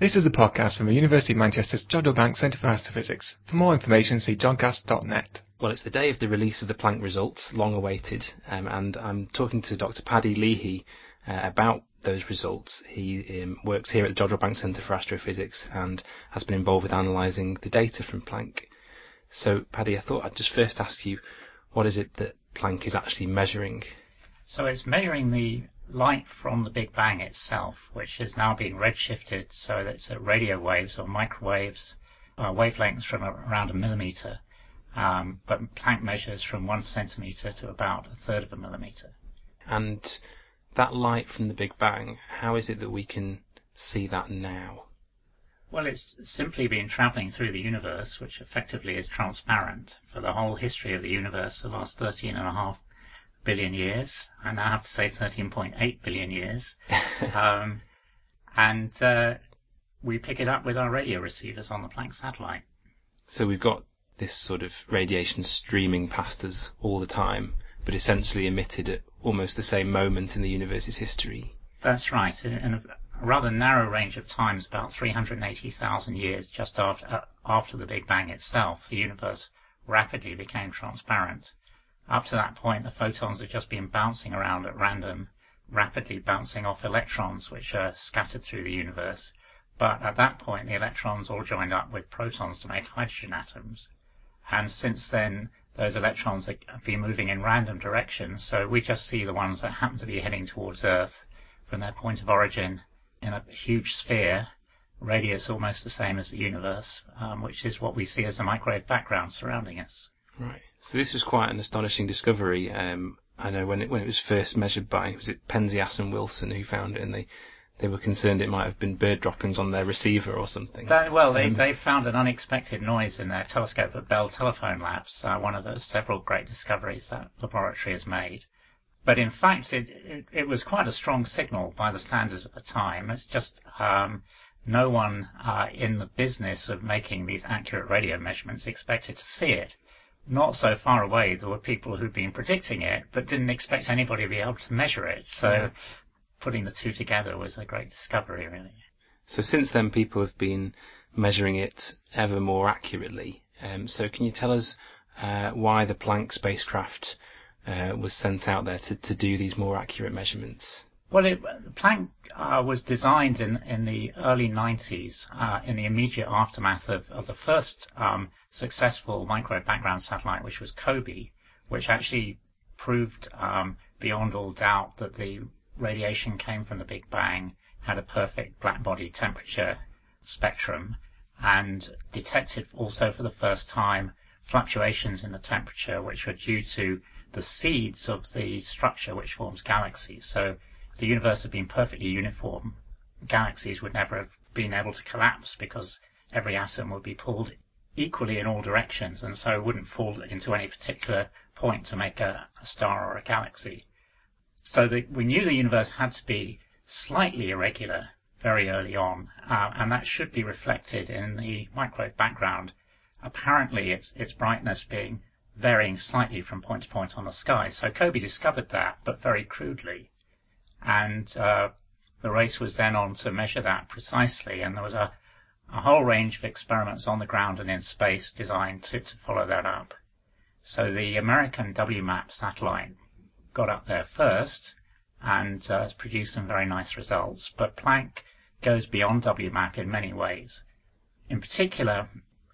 This is a podcast from the University of Manchester's Jodrell Bank Centre for Astrophysics. For more information, see jodcast.net. Well, it's the day of the release of the Planck results, long awaited, and I'm talking to Dr. Paddy Leahy about those results. He works here at the Jodrell Bank Centre for Astrophysics and has been involved with analysing the data from Planck. So, Paddy, I thought I'd just first ask you, what is it that Planck is actually measuring? So it's measuring the light from the Big Bang itself, which has now been redshifted so that it's at radio waves or microwaves, wavelengths from around a millimetre. But Planck measures from 1 centimetre to about a third of a millimetre. And that light from the Big Bang, how is it that we can see that now? Well, it's simply been travelling through the universe, which effectively is transparent for the whole history of the universe, the last 13.5 billion years. I now have to say 13.8 billion years. And we pick it up with our radio receivers on the Planck satellite. So we've got this sort of radiation streaming past us all the time, but essentially emitted at almost the same moment in the universe's history. That's right. In a rather narrow range of times, about 380,000 years just after the Big Bang itself, the universe rapidly became transparent. Up to that point, the photons had just been bouncing around at random, rapidly bouncing off electrons, which are scattered through the universe. But at that point, the electrons all joined up with protons to make hydrogen atoms. And since then, those electrons have been moving in random directions, so we just see the ones that happen to be heading towards Earth from their point of origin in a huge sphere, radius almost the same as the universe, which is what we see as the microwave background surrounding us. Right. So this was quite an astonishing discovery. I know when it was first measured by, was it Penzias and Wilson who found it, and they were concerned it might have been bird droppings on their receiver or something. They found an unexpected noise in their telescope at Bell Telephone Labs, one of the several great discoveries that laboratory has made. But in fact, it was quite a strong signal by the standards at the time. It's just no one in the business of making these accurate radio measurements expected to see it. Not so far away, there were people who'd been predicting it, but didn't expect anybody to be able to measure it. So putting the two together was a great discovery, really. So since then, people have been measuring it ever more accurately. So can you tell us why the Planck spacecraft was sent out there to do these more accurate measurements? Well, Planck was designed in the early 90s, in the immediate aftermath of the first successful microwave background satellite, which was COBE, which actually proved beyond all doubt that the radiation came from the Big Bang, had a perfect black-body temperature spectrum, and detected also for the first time fluctuations in the temperature which were due to the seeds of the structure which forms galaxies. So if the universe had been perfectly uniform, galaxies would never have been able to collapse because every atom would be pulled equally in all directions, and so it wouldn't fall into any particular point to make a star or a galaxy. So we knew the universe had to be slightly irregular very early on, and that should be reflected in the microwave background. Apparently, its brightness being varying slightly from point to point on the sky. So COBE discovered that, but very crudely. And the race was then on to measure that precisely, and there was a whole range of experiments on the ground and in space designed to follow that up. So the American WMAP satellite got up there first and has produced some very nice results. But Planck goes beyond WMAP in many ways. In particular,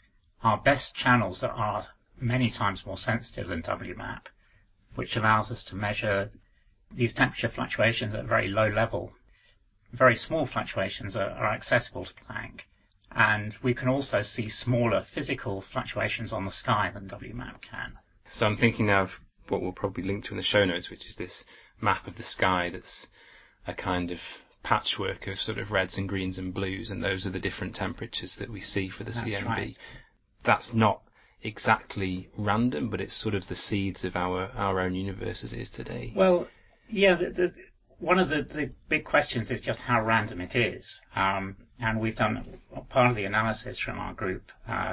our best channels are many times more sensitive than WMAP, which allows us to measure these temperature fluctuations at a very low level. Very small fluctuations are accessible to Planck, and we can also see smaller physical fluctuations on the sky than WMAP can. So I'm thinking now of what we'll probably link to in the show notes, which is this map of the sky that's a kind of patchwork of sort of reds and greens and blues, and those are the different temperatures that we see for the CMB. Right. That's not exactly random, but it's sort of the seeds of our own universe as it is today. Well, yeah, one of the big questions is just how random it is. And we've done part of the analysis from our group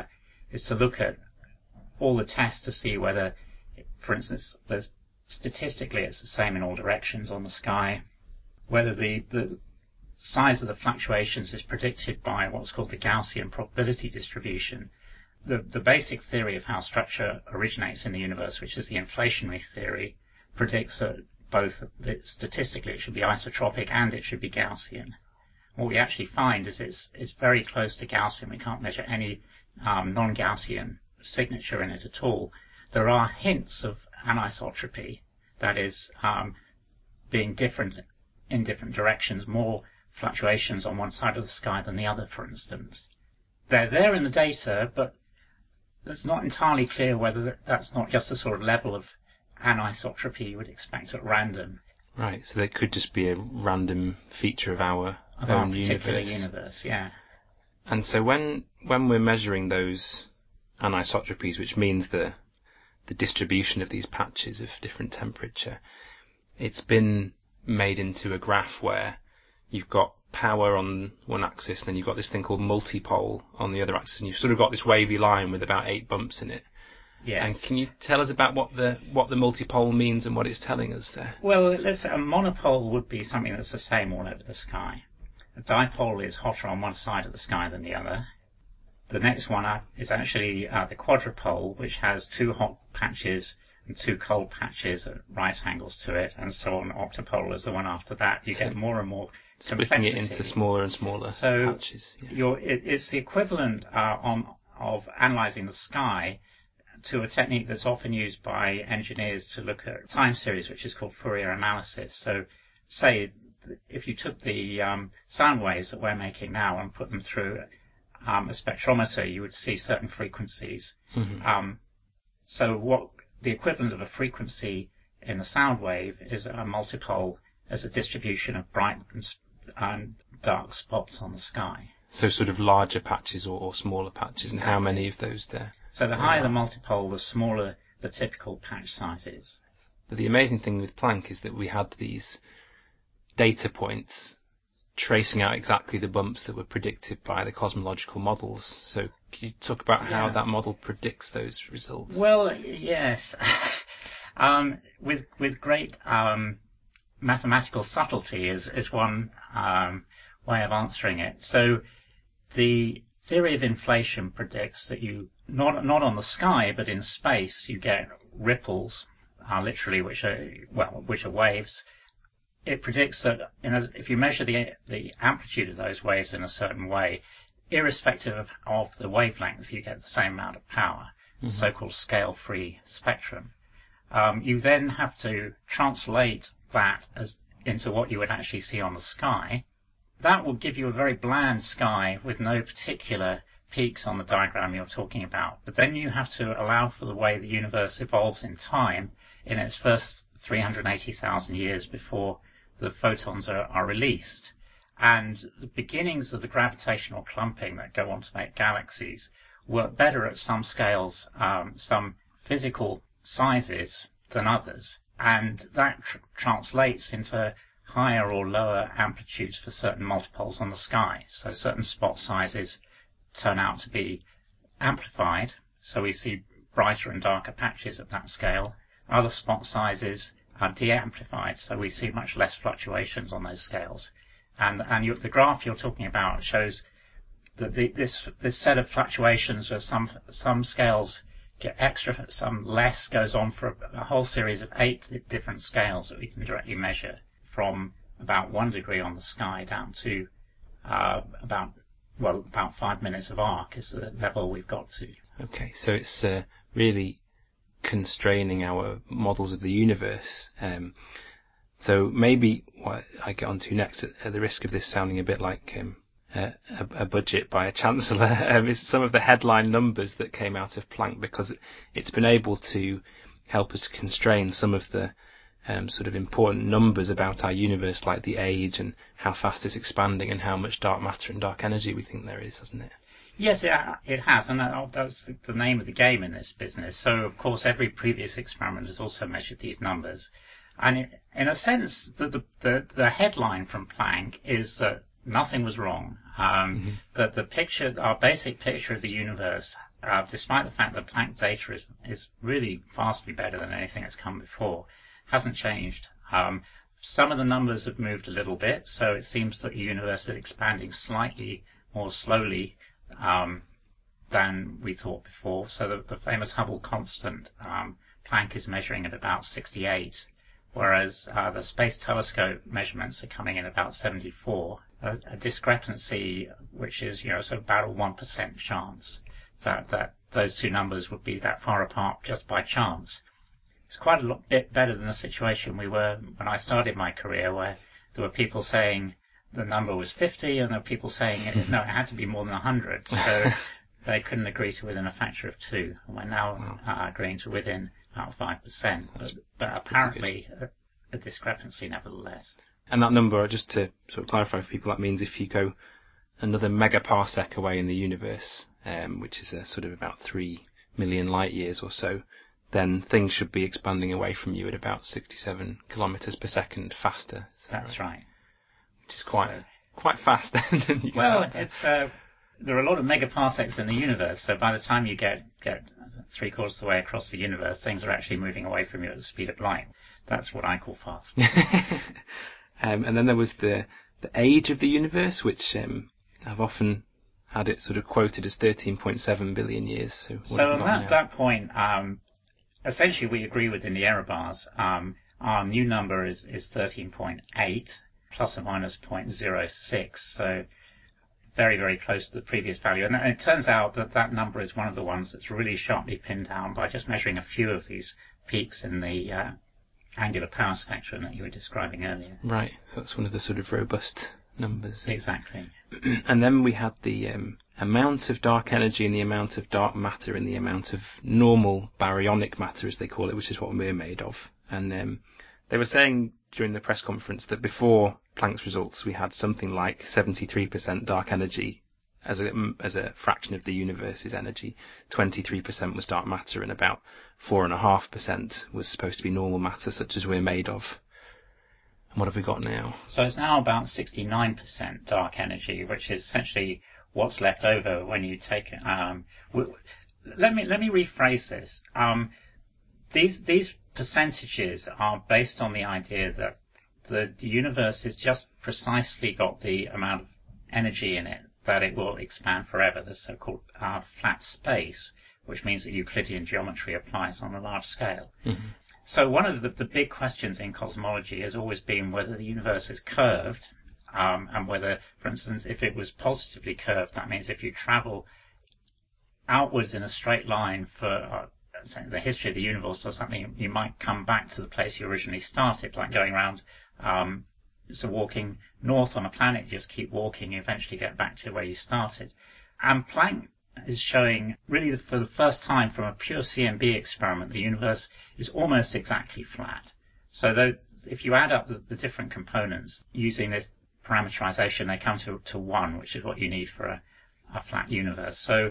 is to look at all the tests to see whether, for instance, statistically it's the same in all directions on the sky, whether the size of the fluctuations is predicted by what's called the Gaussian probability distribution. The basic theory of how structure originates in the universe, which is the inflationary theory, predicts that both that statistically it should be isotropic and it should be Gaussian. What we actually find is it's very close to Gaussian. We can't measure any non-Gaussian signature in it at all. There are hints of anisotropy, that is, being different in different directions, more fluctuations on one side of the sky than the other, for instance. They're there in the data, but it's not entirely clear whether that's not just the sort of level of anisotropy you would expect at random. Right, so there could just be a random feature of our own particular universe, yeah. And so when we're measuring those anisotropies, which means the distribution of these patches of different temperature, it's been made into a graph where you've got power on one axis, and then you've got this thing called multipole on the other axis, and you've sort of got this wavy line with about 8 bumps in it. Yes. And can you tell us about what the multipole means and what it's telling us there? Well, let's say a monopole would be something that's the same all over the sky. A dipole is hotter on one side of the sky than the other. The next one up is actually the quadrupole, which has 2 hot patches and 2 cold patches at right angles to it, and so on. Octopole is the one after that. You get more and more splitting it into smaller and smaller patches. Yeah. It's the equivalent of analysing the sky to a technique that's often used by engineers to look at time series, which is called Fourier analysis. So, say if you took the sound waves that we're making now and put them through a spectrometer, you would see certain frequencies. Mm-hmm. So what the equivalent of a frequency in the sound wave is a multipole as a distribution of bright and dark spots on the sky. So sort of larger patches or smaller patches, and how many of those there? So the higher the multipole, the smaller the typical patch size is. But the amazing thing with Planck is that we had these data points tracing out exactly the bumps that were predicted by the cosmological models. So can you talk about how that model predicts those results? Well, yes. With great mathematical subtlety is one way of answering it. So the theory of inflation predicts that you, not on the sky, but in space, you get ripples, literally, which are waves. It predicts that if you measure the amplitude of those waves in a certain way, irrespective of the wavelengths, you get the same amount of power, the so-called scale-free spectrum. You then have to translate that into what you would actually see on the sky. That will give you a very bland sky with no particular peaks on the diagram you're talking about. But then you have to allow for the way the universe evolves in time in its first 380,000 years before the photons are released. And the beginnings of the gravitational clumping that go on to make galaxies work better at some scales, some physical sizes than others. And that translates into higher or lower amplitudes for certain multipoles on the sky. So certain spot sizes turn out to be amplified, so we see brighter and darker patches at that scale. Other spot sizes are de-amplified, so we see much less fluctuations on those scales. And the graph you're talking about shows that this set of fluctuations where some scales get extra, some less, goes on for a whole series of 8 different scales that we can directly measure, from about 1 degree on the sky down to about 5 minutes of arc is the level we've got to. Okay, so it's really constraining our models of the universe. So maybe what I get onto next, at the risk of this sounding a bit like a budget by a chancellor, is some of the headline numbers that came out of Planck, because it's been able to help us constrain some of the sort of important numbers about our universe, like the age and how fast it's expanding and how much dark matter and dark energy we think there is, hasn't it? Yes, it has, and that's the name of the game in this business. So, of course, every previous experiment has also measured these numbers. And in a sense, the headline from Planck is that nothing was wrong. That the picture, our basic picture of the universe, despite the fact that Planck data is really vastly better than anything that's come before, hasn't changed. some of the numbers have moved a little bit, so it seems that the universe is expanding slightly more slowly than we thought before. So the famous Hubble constant, Planck is measuring at about 68, whereas the Space Telescope measurements are coming in about 74. A discrepancy which is, so about a 1% chance that those two numbers would be that far apart just by chance. It's quite a bit better than the situation we were when I started my career, where there were people saying the number was 50, and there were people saying no, it had to be more than 100. So they couldn't agree to within a factor of 2. And we're now agreeing to within about 5%. But apparently a discrepancy nevertheless. And that number, just to sort of clarify for people, that means if you go another megaparsec away in the universe, which is sort of about 3 million light years or so, then things should be expanding away from you at about 67 kilometers per second faster. That's right. Which is quite fast. Well, it's there are a lot of megaparsecs in the universe, so by the time you get 3/4 of the way across the universe, things are actually moving away from you at the speed of light. That's what I call fast. And then there was the age of the universe, which I've often had it sort of quoted as 13.7 billion years. So at that point, essentially we agree within the error bars. Our new number is 13.8 plus or minus 0.06, so very, very close to the previous value. And it turns out that number is one of the ones that's really sharply pinned down by just measuring a few of these peaks in the angular power spectrum that you were describing earlier. Right, so that's one of the sort of robust numbers. Exactly. And then we had the amount of dark energy and the amount of dark matter and the amount of normal baryonic matter, as they call it, which is what we're made of. And they were saying during the press conference that before Planck's results we had something like 73% dark energy as a fraction of the universe's energy. 23% was dark matter, and about 4.5% was supposed to be normal matter, such as we're made of. And what have we got now? So it's now about 69% dark energy, which is essentially what's left over when you take it. Let me rephrase this. These percentages are based on the idea that the universe has just precisely got the amount of energy in it that it will expand forever, the so-called flat space, which means that Euclidean geometry applies on a large scale. Mm-hmm. So one of the big questions in cosmology has always been whether the universe is curved, and whether, for instance, if it was positively curved, that means if you travel outwards in a straight line for the history of the universe or something, you might come back to the place you originally started, like going around, so walking north on a planet, you just keep walking, you eventually get back to where you started. And Planck is showing, really for the first time from a pure CMB experiment, the universe is almost exactly flat. So that if you add up the different components using this parameterization, they come to 1, which is what you need for a flat universe. So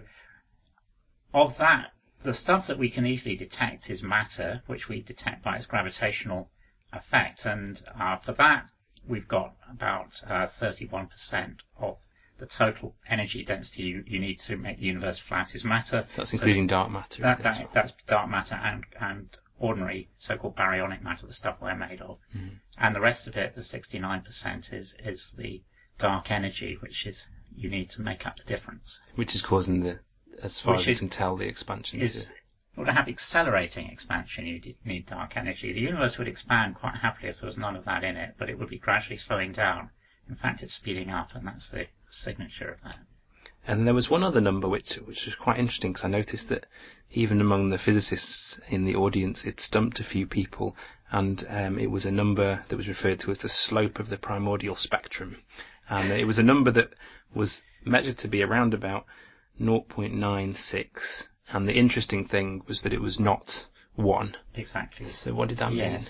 of that, the stuff that we can easily detect is matter, which we detect by its gravitational effect. And for that, we've got about 31% of the total energy density you need to make the universe flat is matter. So that's including dark matter. That's dark matter and ordinary so-called baryonic matter, the stuff we're made of. Mm-hmm. And the rest of it, the 69%, is the dark energy, which is you need to make up the difference. Which is causing as far as you can tell, the expansion. To have accelerating expansion, you need dark energy. The universe would expand quite happily if there was none of that in it, but it would be gradually slowing down. In fact, it's speeding up, and that's the signature of that. And there was one other number which was quite interesting, because I noticed that even among the physicists in the audience, it stumped a few people, and it was a number that was referred to as the slope of the primordial spectrum. And it was a number that was measured to be around about 0.96, and the interesting thing was that it was not 1. Exactly. So what did that mean?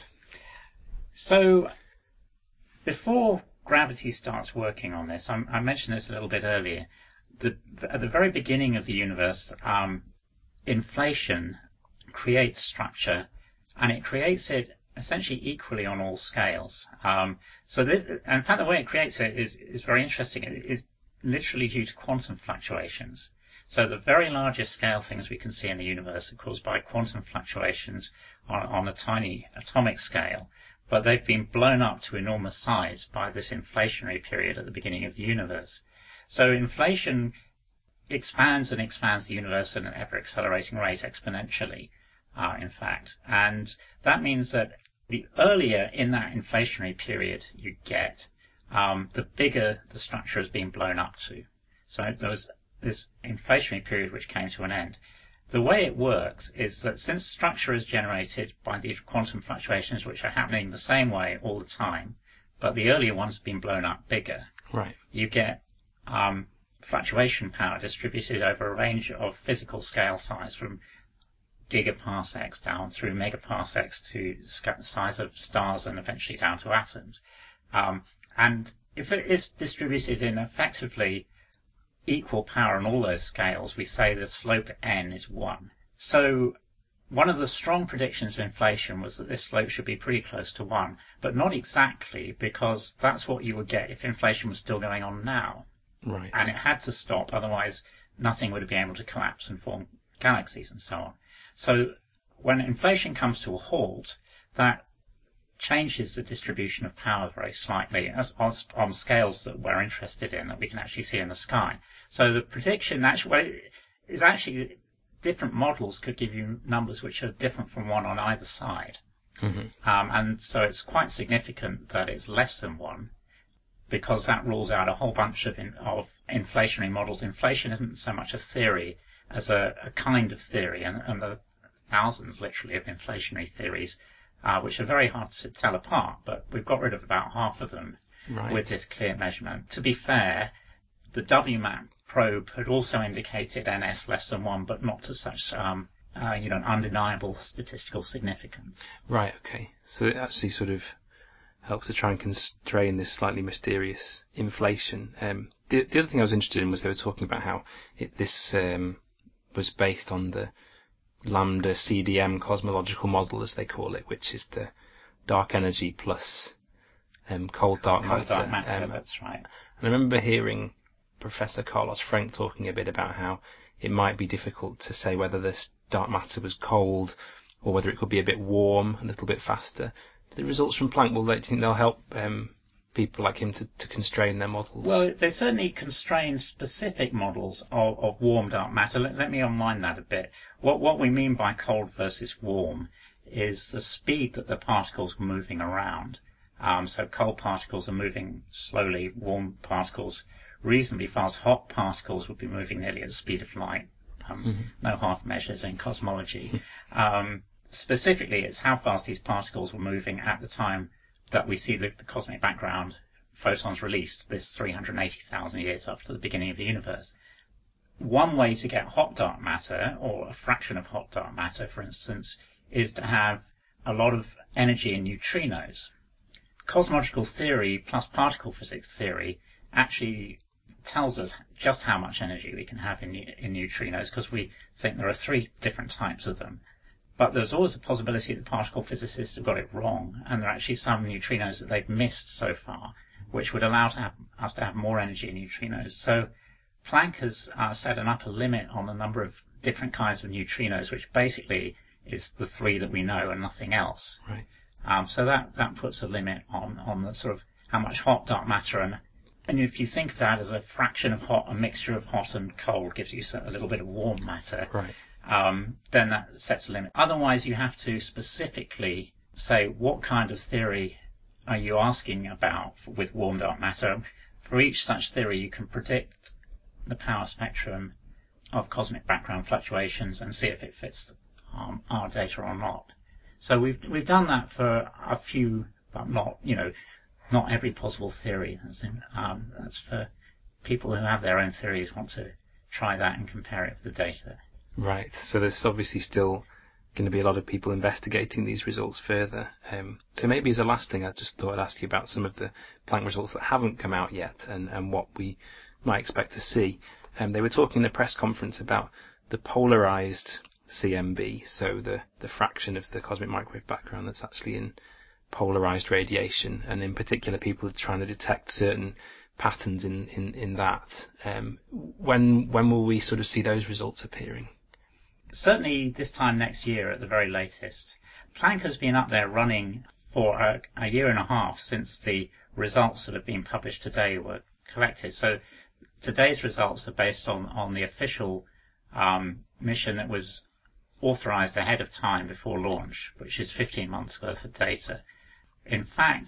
So before gravity starts working on this, I mentioned this a little bit earlier, at the very beginning of the universe, inflation creates structure, and it creates it essentially equally on all scales. So this, and in fact, the way it creates it is very interesting. It is literally due to quantum fluctuations. So the very largest scale things we can see in the universe are caused by quantum fluctuations on a tiny atomic scale. but they've been blown up to enormous size by this inflationary period at the beginning of the universe. So inflation expands and expands the universe at an ever-accelerating rate, exponentially, in fact. And that means that the earlier in that inflationary period you get, the bigger the structure has been blown up to. So there was this inflationary period which came to an end. The way it works is that since structure is generated by these quantum fluctuations which are happening the same way all the time, but the earlier ones have been blown up bigger, right, you get fluctuation power distributed over a range of physical scale size from gigaparsecs down through megaparsecs to the size of stars and eventually down to atoms. And if it is distributed in effectively equal power on all those scales, we say the slope n is 1. So one of the strong predictions of inflation was that this slope should be pretty close to 1, but not exactly, because that's what you would get if inflation was still going on now. Right. And it had to stop, otherwise nothing would have been able to collapse and form galaxies and so on. So when inflation comes to a halt, that changes the distribution of power very slightly on scales that we're interested in, that we can actually see in the sky. So the prediction is actually different models could give you numbers which are different from 1 on either side. Mm-hmm. And so it's quite significant that it's less than 1, because that rules out a whole bunch of inflationary models. Inflation isn't so much a theory as a kind of theory, and there are thousands, literally, of inflationary theories, which are very hard to tell apart, but we've got rid of about half of them with this clear measurement. To be fair, the WMAP probe had also indicated NS less than 1, but not to such an undeniable statistical significance. Right, okay. So it actually sort of helps to try and constrain this slightly mysterious inflation. The other thing I was interested in was they were talking about how this was based on the lambda CDM cosmological model, as they call it, which is the dark energy plus cold dark matter. Cold dark matter, that's right. And I remember hearing Professor Carlos Frenk talking a bit about how it might be difficult to say whether this dark matter was cold or whether it could be a bit warm, a little bit faster. The results from Planck, do you think they'll help people like him to constrain their models? Well, they certainly constrain specific models of warm dark matter. Let me unwind that a bit. What we mean by cold versus warm is the speed that the particles are moving around. So cold particles are moving slowly, warm particles reasonably fast. Hot particles would be moving nearly at the speed of light. No half measures in cosmology. Specifically, it's how fast these particles were moving at the time that we see the cosmic background photons released, this 380,000 years after the beginning of the universe. One way to get hot dark matter, or a fraction of hot dark matter, for instance, is to have a lot of energy in neutrinos. Cosmological theory plus particle physics theory actually tells us just how much energy we can have in neutrinos, because we think there are 3 different types of them. But there's always a possibility that particle physicists have got it wrong, and there are actually some neutrinos that they've missed so far, which would allow us to have more energy in neutrinos. So Planck has set an upper limit on the number of different kinds of neutrinos, which basically is the 3 that we know and nothing else. Right. So that puts a limit on the sort of how much hot dark matter, and if you think of that as a fraction of hot, a mixture of hot and cold gives you a little bit of warm matter. Right. Then that sets a limit. Otherwise, you have to specifically say what kind of theory are you asking about with warm dark matter. For each such theory, you can predict the power spectrum of cosmic background fluctuations and see if it fits our data or not. So we've done that for a few, but not every possible theory. That's for people who have their own theories, want to try that and compare it with the data. Right. So there's obviously still going to be a lot of people investigating these results further. So maybe as a last thing, I just thought I'd ask you about some of the Planck results that haven't come out yet and what we might expect to see. They were talking in the press conference about the polarized CMB, so the fraction of the cosmic microwave background that's actually in polarized radiation, and in particular people are trying to detect certain patterns in that. When will we sort of see those results appearing? Certainly this time next year at the very latest. Planck has been up there running for a year and a half since the results that have been published today were collected. So today's results are based on the official mission that was authorized ahead of time before launch, which is 15 months worth of data. In fact,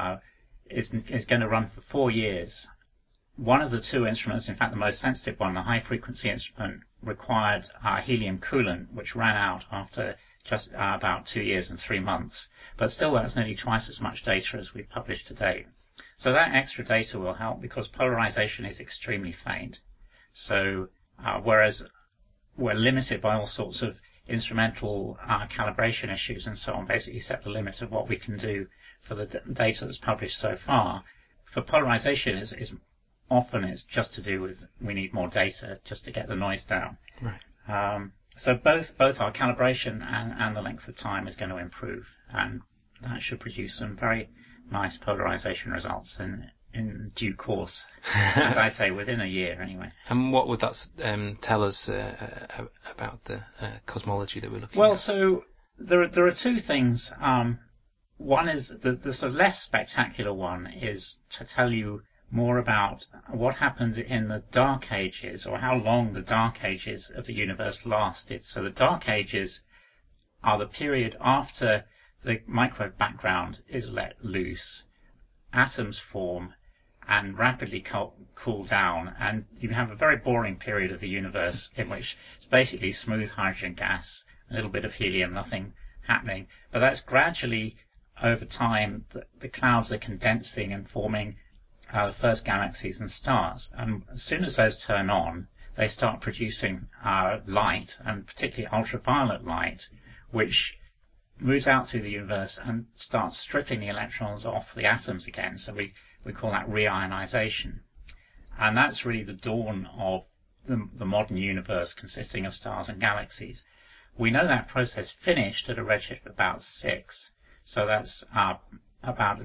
it's going to run for 4 years. One of the two instruments, in fact the most sensitive one, the high-frequency instrument, required helium coolant, which ran out after just about 2 years and 3 months. But still, that's nearly twice as much data as we've published today. So that extra data will help because polarization is extremely faint. So whereas we're limited by all sorts of instrumental calibration issues and so on, basically set the limit of what we can do for the data that's published so far. For polarization, is often it's just to do with we need more data just to get the noise down. Right. So both our calibration and the length of time is going to improve, and that should produce some very nice polarization results in due course, as I say, within a year anyway. And what would that tell us about the cosmology that we're looking at? Well, so there are two things. One is the sort of less spectacular one is to tell you more about what happened in the dark ages, or how long the dark ages of the universe lasted. So the dark ages are the period after the microwave background is let loose, atoms form and rapidly cool down, and you have a very boring period of the universe in which it's basically smooth hydrogen gas, a little bit of helium, nothing happening. But that's gradually, over time, the clouds are condensing and forming the first galaxies and stars. And as soon as those turn on, they start producing light, and particularly ultraviolet light, which moves out through the universe and starts stripping the electrons off the atoms again. So we call that reionization. And that's really the dawn of the modern universe consisting of stars and galaxies. We know that process finished at a redshift of about 6. So that's about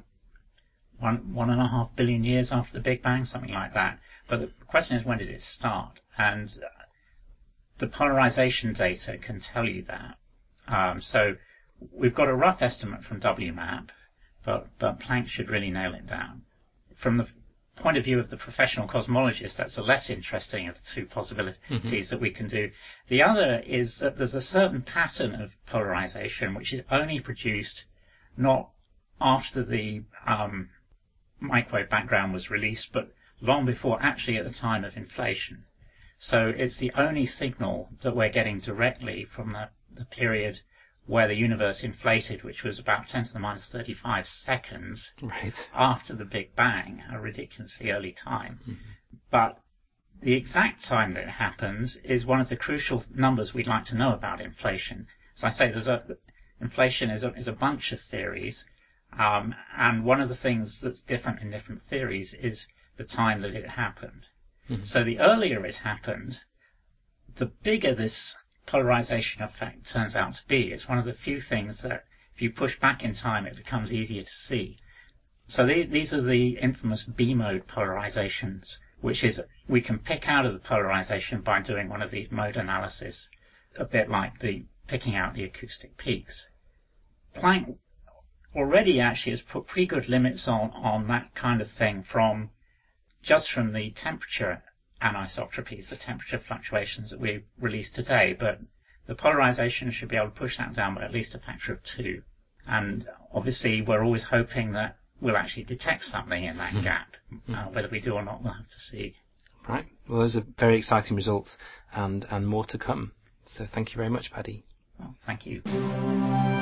1.5 billion years after the Big Bang, something like that. But the question is, when did it start? And the polarization data can tell you that. So we've got a rough estimate from WMAP, but Planck should really nail it down. From the point of view of the professional cosmologist, that's the less interesting of the two possibilities that we can do. The other is that there's a certain pattern of polarization which is only produced not after the microwave background was released, but long before, actually at the time of inflation. So it's the only signal that we're getting directly from the period where the universe inflated, which was about 10 to the minus 35 seconds after the Big Bang, a ridiculously early time. But the exact time that it happens is one of the crucial numbers we'd like to know about inflation. As I say, inflation is a bunch of theories, and one of the things that's different in different theories is the time that it happened. So the earlier it happened, the bigger this polarization effect turns out to be. It's one of the few things that if you push back in time, it becomes easier to see. So these are the infamous B-mode polarizations, which is we can pick out of the polarization by doing one of these mode analysis, a bit like the picking out the acoustic peaks. Planck already actually has put pretty good limits on that kind of thing from the temperature anisotropies, the temperature fluctuations that we've released today, but the polarization should be able to push that down by at least a factor of 2. And obviously we're always hoping that we'll actually detect something in that gap. Whether we do or not, we'll have to see. Right. Well, those are very exciting results, and more to come. So thank you very much, Paddy. Well, thank you.